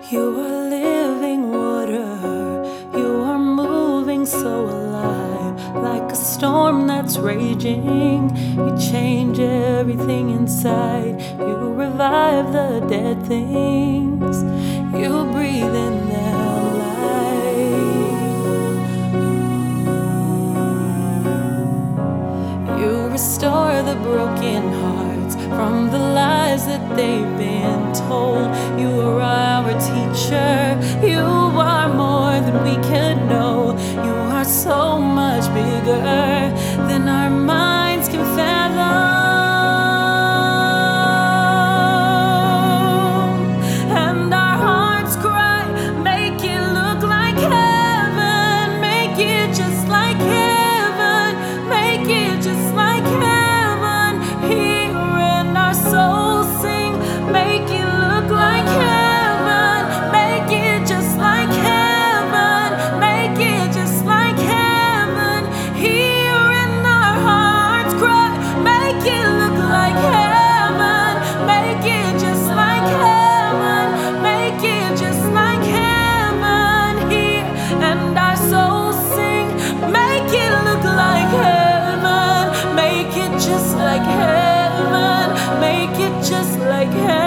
You are living water, you are moving so alive, like a storm that's raging. You change everything inside, you revive the dead things, you breathe in their life. You restore the broken hearts from the lies that they've been told. You are our teacher, you are more than we can know. You are so much bigger than our minds can fathom. And our hearts cry, make it look like heaven, make it just like heaven, make it just like heaven. Here in our souls sing, make it look like heaven, make it just like heaven, make it just like heaven. Here in our hearts cry, make it look like heaven, make it just like heaven, make it just like heaven. Here and our souls sing, make it look like heaven, make it just like heaven, make it just like heaven.